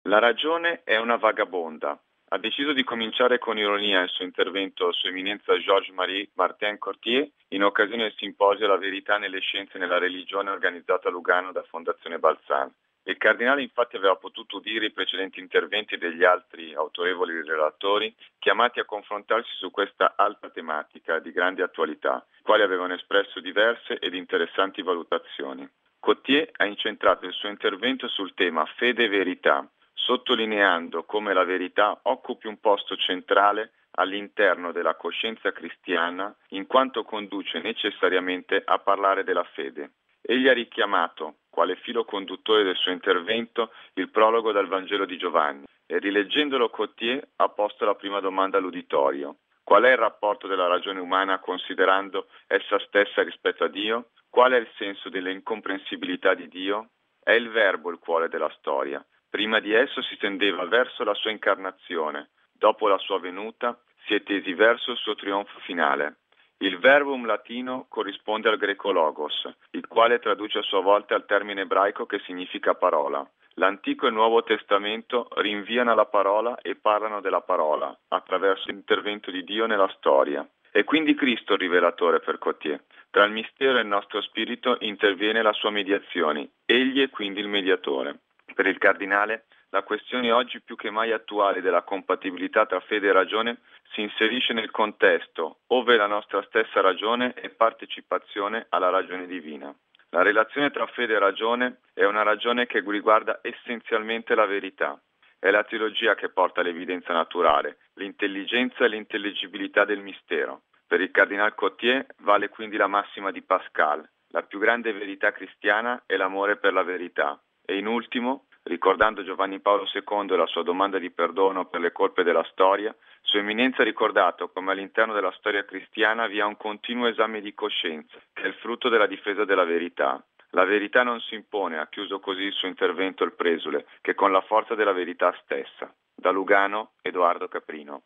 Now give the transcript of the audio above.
La ragione è una vagabonda. Ha deciso di cominciare con ironia il suo intervento Sua Eminenza Georges-Marie Martin Cortier in occasione del simposio La verità nelle scienze e nella religione organizzato a Lugano da Fondazione Balzan. Il cardinale infatti aveva potuto udire i precedenti interventi degli altri autorevoli relatori chiamati a confrontarsi su questa alta tematica di grande attualità, i quali avevano espresso diverse ed interessanti valutazioni. Cortier ha incentrato il suo intervento sul tema fede e verità, sottolineando come la verità occupi un posto centrale all'interno della coscienza cristiana in quanto conduce necessariamente a parlare della fede. Egli ha richiamato, quale filo conduttore del suo intervento, il prologo dal Vangelo di Giovanni e rileggendolo Cortier ha posto la prima domanda all'uditorio. Qual è il rapporto della ragione umana considerando essa stessa rispetto a Dio? Qual è il senso dell'incomprensibilità di Dio? È il verbo il cuore della storia. Prima di esso si tendeva verso la sua incarnazione, dopo la sua venuta si è tesi verso il suo trionfo finale. Il verbum latino corrisponde al greco logos, il quale traduce a sua volta al termine ebraico che significa parola. L'Antico e il Nuovo Testamento rinviano alla parola e parlano della parola, attraverso l'intervento di Dio nella storia. È quindi Cristo il rivelatore per Cortier. Tra il mistero e il nostro spirito interviene la sua mediazione. Egli è quindi il mediatore. Per il cardinale, la questione oggi più che mai attuale della compatibilità tra fede e ragione si inserisce nel contesto, ove la nostra stessa ragione è partecipazione alla ragione divina. La relazione tra fede e ragione è una ragione che riguarda essenzialmente la verità. È la teologia che porta l'evidenza naturale, l'intelligenza e l'intelligibilità del mistero. Per il cardinal Cortier vale quindi la massima di Pascal: la più grande verità cristiana è l'amore per la verità. E in ultimo, ricordando Giovanni Paolo II e la sua domanda di perdono per le colpe della storia, Sua Eminenza ha ricordato come all'interno della storia cristiana vi ha un continuo esame di coscienza, che è il frutto della difesa della verità. La verità non si impone, ha chiuso così il suo intervento il presule, che con la forza della verità stessa. Da Lugano, Edoardo Caprino.